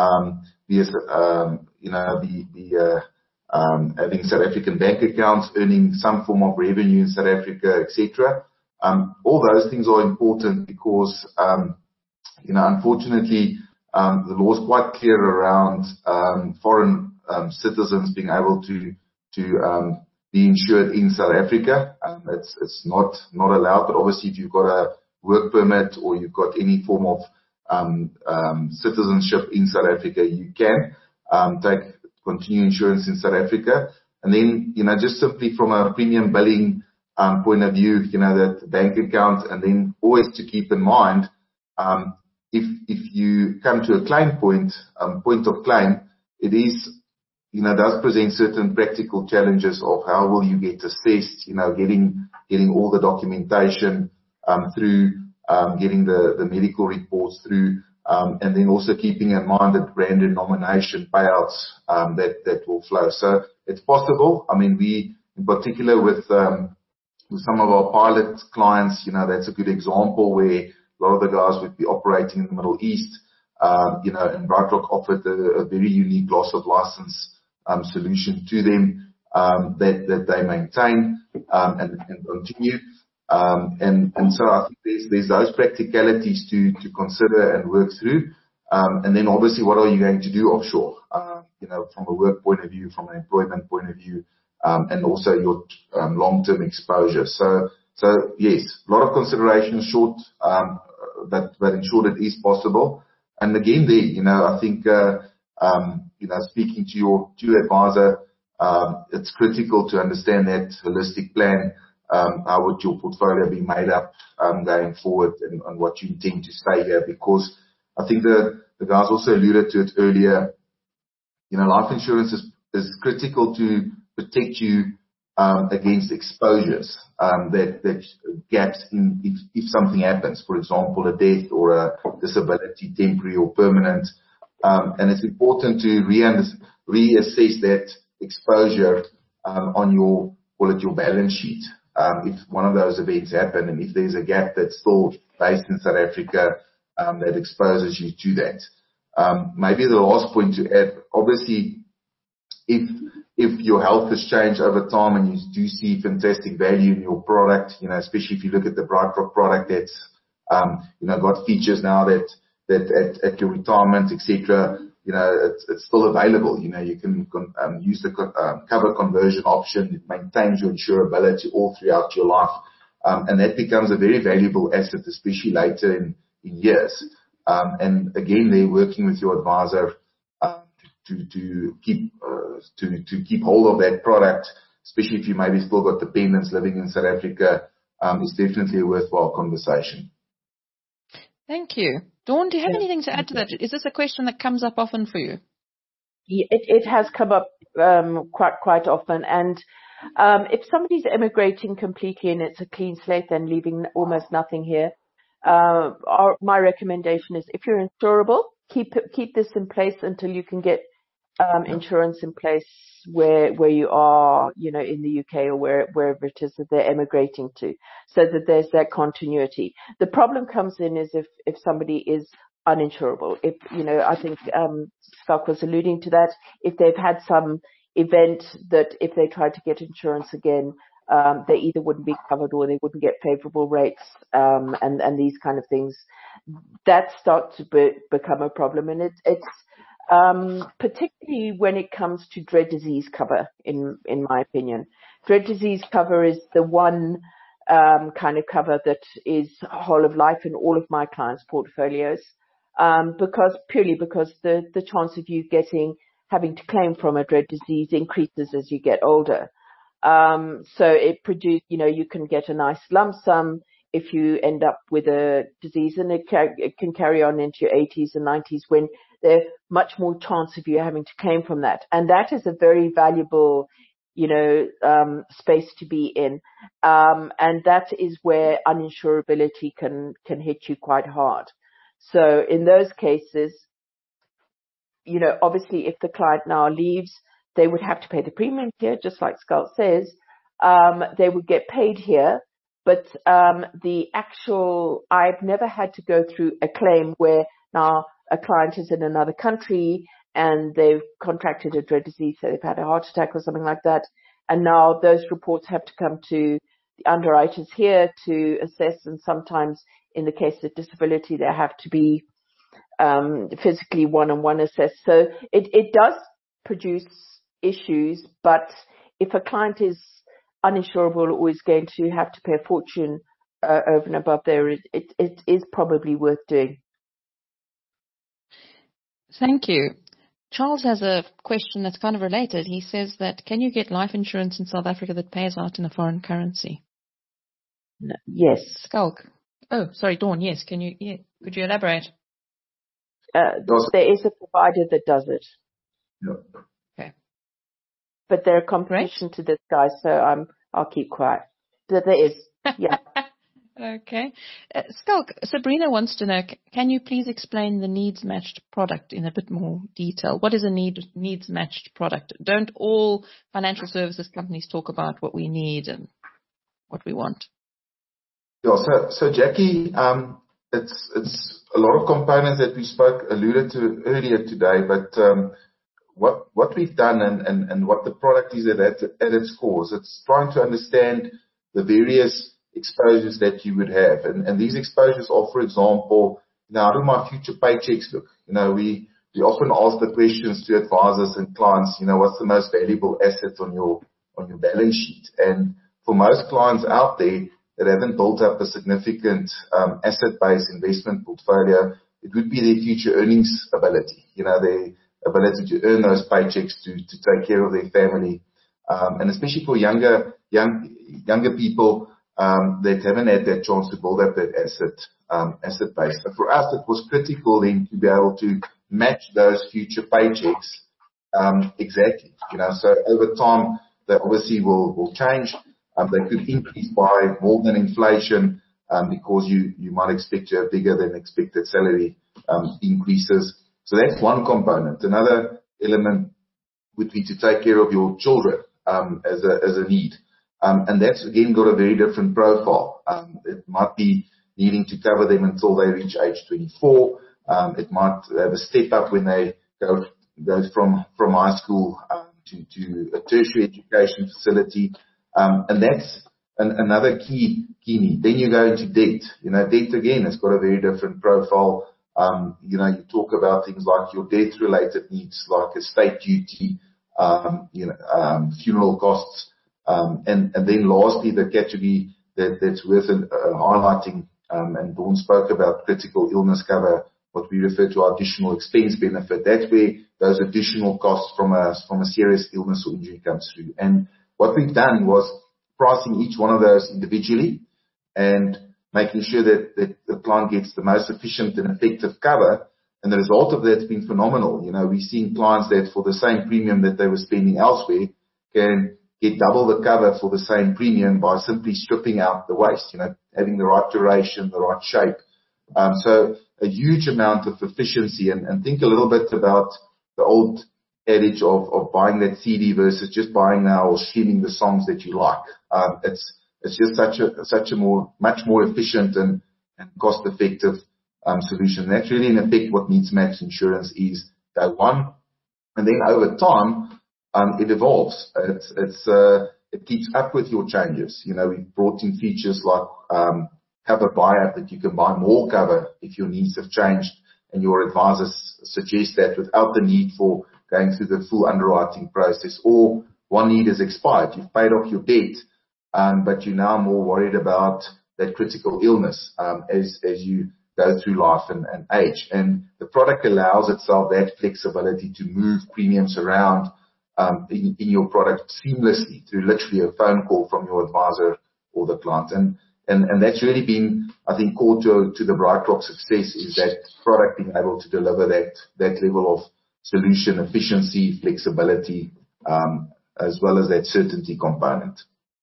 Speaker 3: having South African bank accounts, earning some form of revenue in South Africa, etc. All those things are important because, unfortunately, the law is quite clear around foreign citizens being able to be insured in South Africa. It's not allowed, but obviously if you've got a work permit or you've got any form of citizenship in South Africa, you can continue insurance in South Africa. And then, just simply from a premium billing point of view, that bank account, and then always to keep in mind, if you come to a claim point of claim, it is, does present certain practical challenges of how will you get assessed, getting all the documentation through, getting the medical reports through, and then also keeping in mind that brand denomination payouts that will flow. So it's possible. I mean, we, in particular with some of our pilot clients, that's a good example where a lot of the guys would be operating in the Middle East, and BrightRock offered a very unique loss of license solution to them that they maintain and continue. And so I think there's those practicalities to consider and work through. And then obviously, what are you going to do offshore? From a work point of view, from an employment point of view, and also your long-term exposure. So yes, a lot of considerations short, but in short, it is possible. And again, I think, speaking to your advisor, it's critical to understand that holistic plan. How would your portfolio be made up going forward, and what you intend to stay here? Because I think the guys also alluded to it earlier. Life insurance is critical to protect you against exposures that gaps in if something happens. For example, a death or a disability, temporary or permanent. And it's important to reassess that exposure on your balance sheet. If one of those events happen, and if there's a gap that's still based in South Africa that exposes you to that. Maybe the last point to add, obviously, if your health has changed over time and you do see fantastic value in your product, especially if you look at the BrightRock product that's got features now that at your retirement, etc. It's still available. You can use the cover conversion option. It maintains your insurability all throughout your life. And that becomes a very valuable asset, especially later in years. And again, they're working with your advisor to keep hold of that product, especially if you maybe still got dependents living in South Africa, is definitely a worthwhile conversation.
Speaker 2: Thank you. Dawn, do you have anything to add to that? Is this a question that comes up often for you?
Speaker 4: Yeah, it has come up quite often. And if somebody's emigrating completely and it's a clean slate and leaving almost nothing here, my recommendation is, if you're insurable, keep this in place until you can get insurance in place where you are, in the UK or wherever it is that they're emigrating to, so that there's that continuity. The problem comes in is if somebody is uninsurable. If, I think Schalk was alluding to that, if they've had some event that if they tried to get insurance again, they either wouldn't be covered or they wouldn't get favorable rates, and these kind of things, that starts to become a problem. And it's particularly when it comes to dread disease cover, in my opinion. Dread disease cover is the one kind of cover that is whole of life in all of my clients' portfolios, because the chance of you having to claim from a dread disease increases as you get older. So it you can get a nice lump sum if you end up with a disease, and it can carry on into your 80s and 90s when there's much more chance of you having to claim from that. And that is a very valuable, space to be in. And that is where uninsurability can hit you quite hard. So in those cases, obviously if the client now leaves, they would have to pay the premium here, just like Schalk says. they would get paid here. But I've never had to go through a claim where now a client is in another country and they've contracted a dread disease, so they've had a heart attack or something like that. And now those reports have to come to the underwriters here to assess. And sometimes in the case of disability, they have to be physically one-on-one assessed. So it does produce issues, but if a client is uninsurable or is going to have to pay a fortune over and above there, it is probably worth doing.
Speaker 2: Thank you. Charles has a question that's kind of related. He says that, can you get life insurance in South Africa that pays out in a foreign currency?
Speaker 4: No, yes.
Speaker 2: Skulk. Oh, sorry, Dawn. Yes. Could you elaborate?
Speaker 4: There is a provider that does it.
Speaker 3: Yeah.
Speaker 2: Okay.
Speaker 4: But there are competition to this guy, so I'll keep quiet. There is. Yeah.
Speaker 2: Okay. Skulk, Sabrina wants to know, can you please explain the needs-matched product in a bit more detail? What is a needs-matched product? Don't all financial services companies talk about what we need and what we want?
Speaker 3: Yeah, so Jackie, it's a lot of components that we alluded to earlier today, but what we've done and what the product is at its core, it's trying to understand the various exposures that you would have. And these exposures are, for example, how do my future paychecks look? We often ask the questions to advisors and clients, what's the most valuable asset on your balance sheet? And for most clients out there that haven't built up a significant asset-based investment portfolio, it would be their future earnings ability, their ability to earn those paychecks to take care of their family. And especially for younger people, that haven't had that chance to build up that asset base. But for us, it was critical then to be able to match those future paychecks exactly. So over time, they obviously will change. They could increase by more than inflation because you might expect to have bigger than expected salary increases. So that's one component. Another element would be to take care of your children as a need. And that's, again, got a very different profile. It might be needing to cover them until they reach age 24. It might have a step up when they go from high school to a tertiary education facility. And that's another key need. Then you go into debt. Debt, again, has got a very different profile. You talk about things like your death-related needs, like estate duty, funeral costs. And then lastly, the category that's worth highlighting, and Dawn spoke about critical illness cover, what we refer to our additional expense benefit. That's where those additional costs from a serious illness or injury comes through. And what we've done was pricing each one of those individually and making sure that the client gets the most efficient and effective cover. And the result of that's been phenomenal. We've seen clients that for the same premium that they were spending elsewhere can get double the cover for the same premium by simply stripping out the waste, having the right duration, the right shape. So a huge amount of efficiency, and think a little bit about the old adage of buying that CD versus just buying now or streaming the songs that you like. It's just such a much more efficient and cost effective solution. That's really in effect what needs-matched insurance is, day one. And then over time, it evolves. It keeps up with your changes. We've brought in features like cover buy-up, that you can buy more cover if your needs have changed and your advisors suggest that without the need for going through the full underwriting process, or one need has expired. You've paid off your debt, but you're now more worried about that critical illness as you go through life and age. And the product allows itself that flexibility to move premiums around in your product seamlessly through literally a phone call from your advisor or the client. And that's really been, I think, core to the BrightRock success, is that product being able to deliver that level of solution, efficiency, flexibility, as well as that certainty component.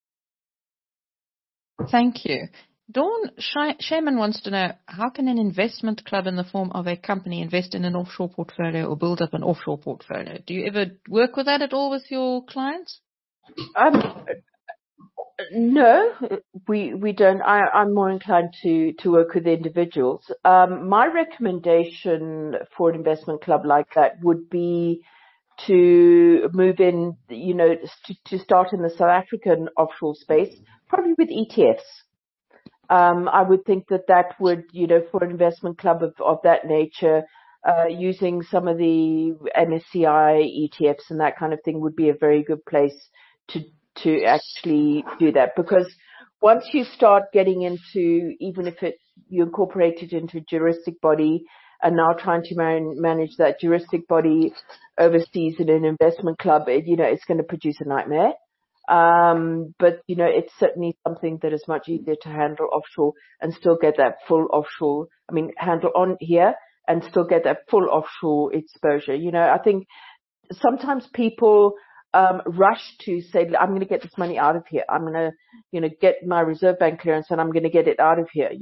Speaker 2: Thank you. Dawn Sherman wants to know, how can an investment club in the form of a company invest in an offshore portfolio or build up an offshore portfolio? Do you ever work with that at all with your clients?
Speaker 4: No, we don't. I'm more inclined to work with individuals. My recommendation for an investment club like that would be to move in, to start in the South African offshore space, probably with ETFs. I would think that would, for an investment club of that nature, using some of the MSCI ETFs and that kind of thing would be a very good place to actually do that. Because once you start getting into, even if you incorporate it into a juristic body and now trying to manage that juristic body overseas in an investment club, it's going to produce a nightmare. But it's certainly something that is much easier to handle offshore and still get that full offshore, handle on here and still get that full offshore exposure. I think sometimes people rush to say, I'm going to get this money out of here. I'm going to, get my Reserve Bank clearance and I'm going to get it out of here.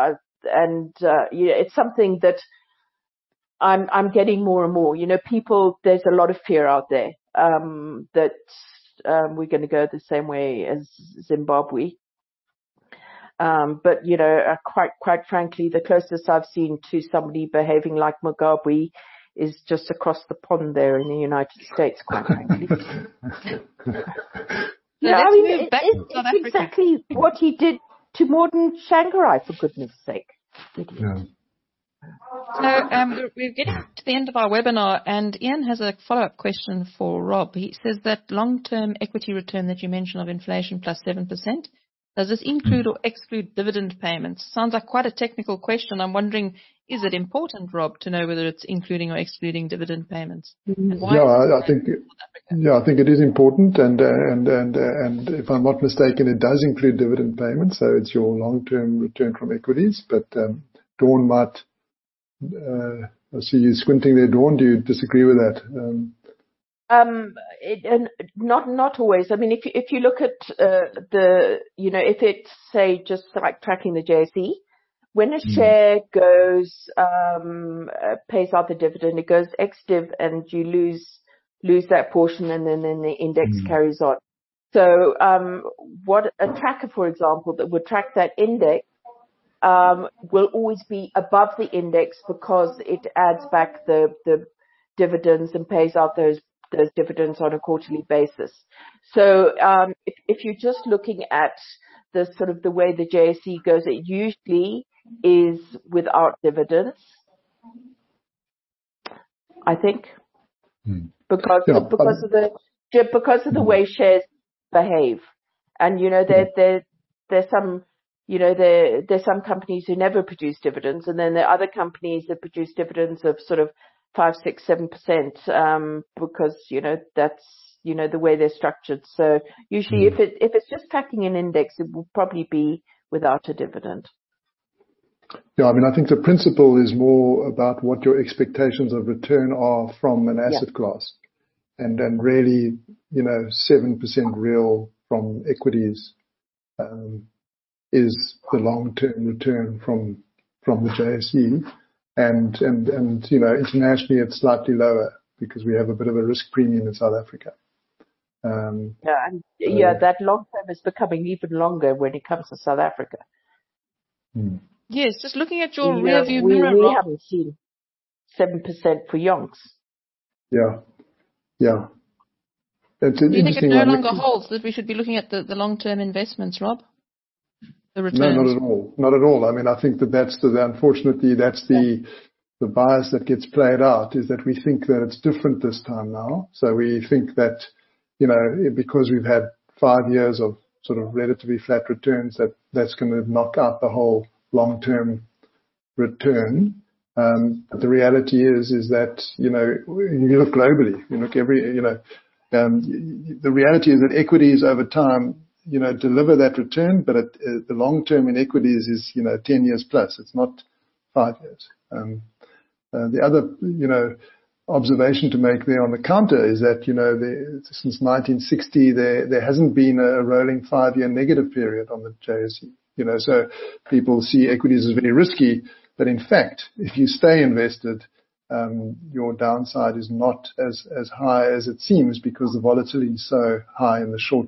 Speaker 4: It's something that I'm getting more and more. People, there's a lot of fear out there that we're going to go the same way as Zimbabwe. But quite frankly, the closest I've seen to somebody behaving like Mugabe is just across the pond there in the United States, quite frankly. It's exactly what he did to Morton Shangarai, for goodness sake.
Speaker 5: Yeah.
Speaker 2: So we're getting to the end of our webinar, and Ian has a follow-up question for Rob. He says that long-term equity return that you mentioned of inflation plus 7%, does this include or exclude dividend payments? Sounds like quite a technical question. I'm wondering, is it important, Rob, to know whether it's including or excluding dividend payments? And why
Speaker 5: I think it is important, and if I'm not mistaken, it does include dividend payments, so it's your long-term return from equities. But Dawn might. I see you squinting there, Dawn. Do you disagree with that?
Speaker 4: Not always. If you look at if it's, say, just like tracking the JSE, when a share goes, pays out the dividend, it goes ex-div and you lose that portion, and then the index carries on. So, what a tracker, for example, that would track that index, will always be above the index because it adds back the dividends and pays out those dividends on a quarterly basis. So if you're just looking at the sort of the way the JSE goes, it usually is without dividends, I think, because of the way shares behave. And there's some. There's some companies who never produce dividends, and then there are other companies that produce dividends of sort of 5, 6, 7%, because, that's, the way they're structured. So usually if it's just tracking an index, it will probably be without a dividend.
Speaker 5: Yeah, I think the principle is more about what your expectations of return are from an asset class. And then really, 7% real from equities, is the long-term return from the JSE, and internationally it's slightly lower because we have a bit of a risk premium in South Africa.
Speaker 4: That long term is becoming even longer when it comes to South Africa.
Speaker 2: Yes, just looking at your rear view mirror,
Speaker 4: we haven't seen 7% for yonks.
Speaker 5: Yeah. It's
Speaker 2: Do you think it no longer holds that we should be looking at the long-term investments, Rob? The returns?
Speaker 5: No, not at all. I think unfortunately that's the bias that gets played out, is that we think that it's different this time now. So we think that, because we've had 5 years of sort of relatively flat returns, that's going to knock out the whole long-term return. But the reality is that, you look globally, the reality is that equities over time, deliver that return, but the long term in equities is, 10 years plus. It's not 5 years. The other, observation to make there on the counter is that, since 1960, there hasn't been a rolling 5-year negative period on the JSE. So people see equities as very risky, but in fact, if you stay invested, your downside is not as high as it seems because the volatility is so high in the short term.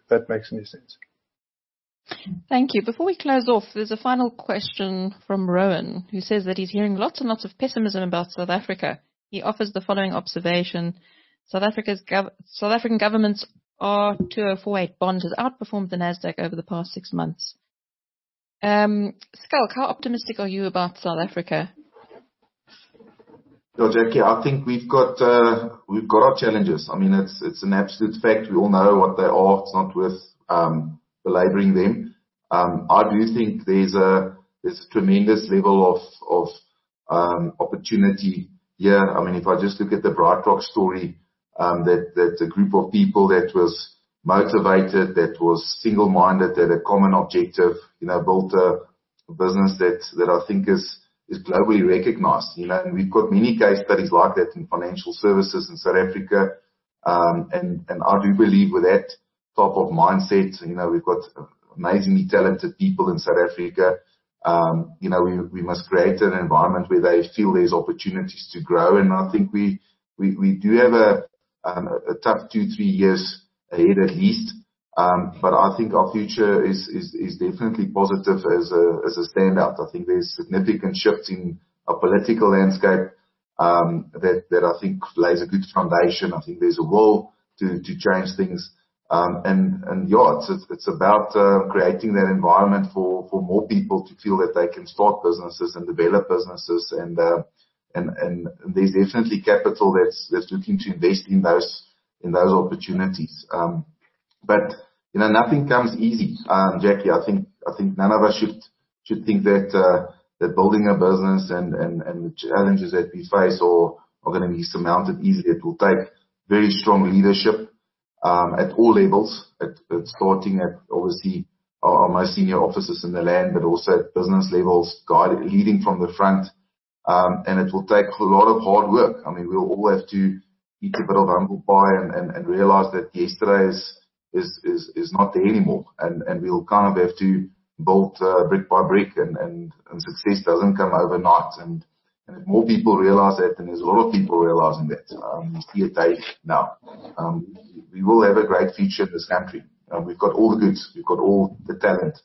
Speaker 5: that makes any sense.
Speaker 2: Thank you. Before we close off, there's a final question from Rowan, who says that he's hearing lots and lots of pessimism about South Africa. He offers the following observation. South African government's R2048 bond has outperformed the Nasdaq over the past 6 months. Schalk, how optimistic are you about South Africa?
Speaker 3: Well, Jackie, I think we've got our challenges. I mean, it's an absolute fact. We all know what they are. It's not worth belaboring them. I do think there's a tremendous level of opportunity here. I mean, if I just look at the BrightRock story, that a group of people that was motivated, that was single-minded, that had a common objective, built a business that I think is globally recognized, and we've got many case studies like that in financial services in South Africa. And I do believe with that type of mindset, we've got amazingly talented people in South Africa. We must create an environment where they feel there's opportunities to grow. And I think we do have a tough 2-3 years ahead at least. But I think our future is definitely positive as a standout. I think there's significant shifts in our political landscape that I think lays a good foundation. I think there's a will to change things. It's about creating that environment for more people to feel that they can start businesses and develop businesses. And there's definitely capital that's looking to invest in those opportunities. But nothing comes easy, Jackie. I think none of us should think that building a business and the challenges that we face are going to be surmounted easily. It will take very strong leadership at all levels, starting at obviously our most senior officers in the land, but also at business levels, leading from the front. And it will take a lot of hard work. I mean, we'll all have to eat a bit of humble pie and realize that yesterday is not there anymore. And we'll kind of have to build brick by brick, and success doesn't come overnight. And if more people realize that, and there's a lot of people realizing that, we see it day now, we will have a great future in this country. We've got all the goods. We've got all the talent.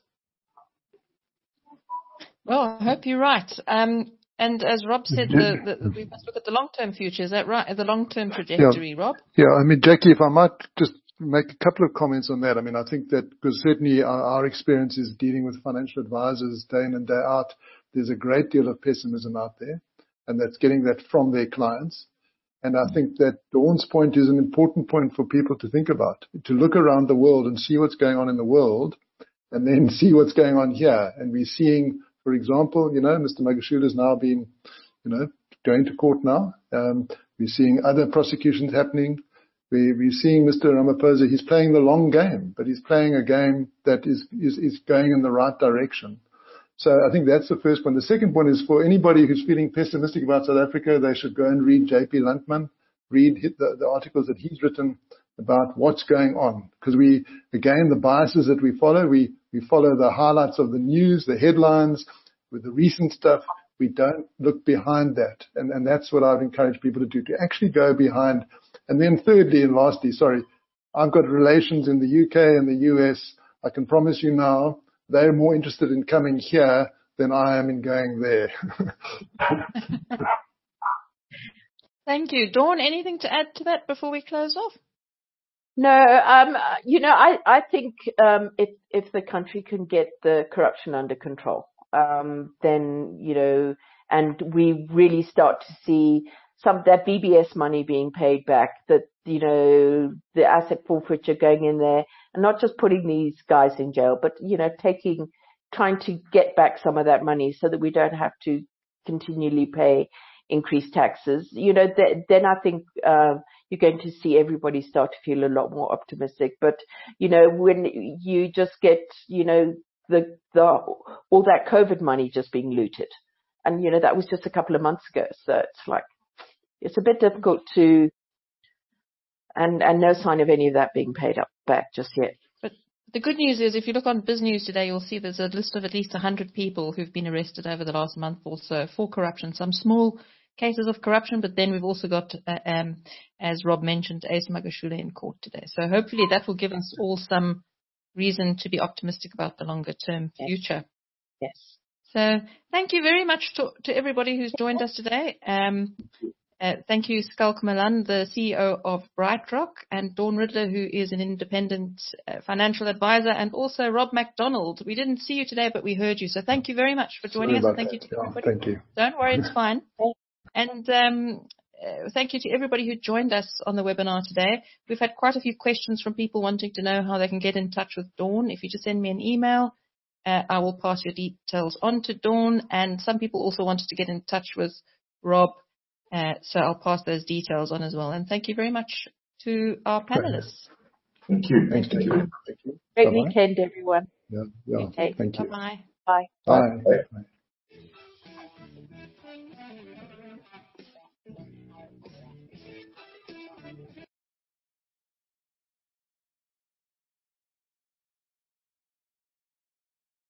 Speaker 2: Well, I hope you're right. And as Rob said, we must look at the long-term future. Is that right? The long-term trajectory,
Speaker 5: yeah.
Speaker 2: Rob?
Speaker 5: Yeah, I mean, Jackie, if I might just make a couple of comments on that. I mean, I think that because certainly our experience is dealing with financial advisors day in and day out, there's a great deal of pessimism out there, and that's getting that from their clients. And I think that Dawn's point is an important point for people to think about, to look around the world and see what's going on in the world, and then see what's going on here. And we're seeing, for example, Mr. Magashule has now been, going to court now. We're seeing other prosecutions happening. We're seeing Mr. Ramaphosa, he's playing the long game, but he's playing a game that is going in the right direction. So I think that's the first point. The second point is for anybody who's feeling pessimistic about South Africa, they should go and read J.P. Luntman, read the articles that he's written about what's going on. Because again, the biases that we follow the highlights of the news, the headlines, with the recent stuff. We don't look behind that. And that's what I've encouraged people to do, to actually go behind. And then thirdly and lastly, I've got relations in the UK and the US. I can promise you now, they're more interested in coming here than I am in going there.
Speaker 2: Thank you. Dawn, anything to add to that before we close off?
Speaker 4: No, I think if the country can get the corruption under control, then, and we really start to see some of that BBS money being paid back, that, the asset forfeiture going in there, and not just putting these guys in jail, but, trying to get back some of that money so that we don't have to continually pay increased taxes, then I think you're going to see everybody start to feel a lot more optimistic. But, when you just get, all that COVID money just being looted, and, that was just a couple of months ago. So it's a bit difficult to, and no sign of any of that being paid back just yet.
Speaker 2: But the good news is, if you look on BizNews today, you'll see there's a list of at least 100 people who've been arrested over the last month or so for corruption. Some small cases of corruption, but then we've also got, as Rob mentioned, Ace Magashule in court today. So hopefully that will give us all some reason to be optimistic about the longer term future.
Speaker 4: Yes.
Speaker 2: So thank you very much to everybody who's joined us today. Thank you, Skalk Malan, the CEO of BrightRock, and Dawn Riddler, who is an independent financial advisor, and also Rob McDonald. We didn't see you today, but we heard you. So thank you very much for joining us. Thank you to everybody.
Speaker 5: Thank you.
Speaker 2: Don't worry, it's fine. And thank you to everybody who joined us on the webinar today. We've had quite a few questions from people wanting to know how they can get in touch with Dawn. If you just send me an email, I will pass your details on to Dawn. And some people also wanted to get in touch with Rob. So I'll pass those details on as well. And thank you very much to our panelists.
Speaker 3: Thank you.
Speaker 5: Thank you.
Speaker 4: Great weekend, everyone.
Speaker 5: Yeah.
Speaker 4: Okay.
Speaker 5: Thank you.
Speaker 2: Bye-bye.
Speaker 4: Bye.
Speaker 5: Bye.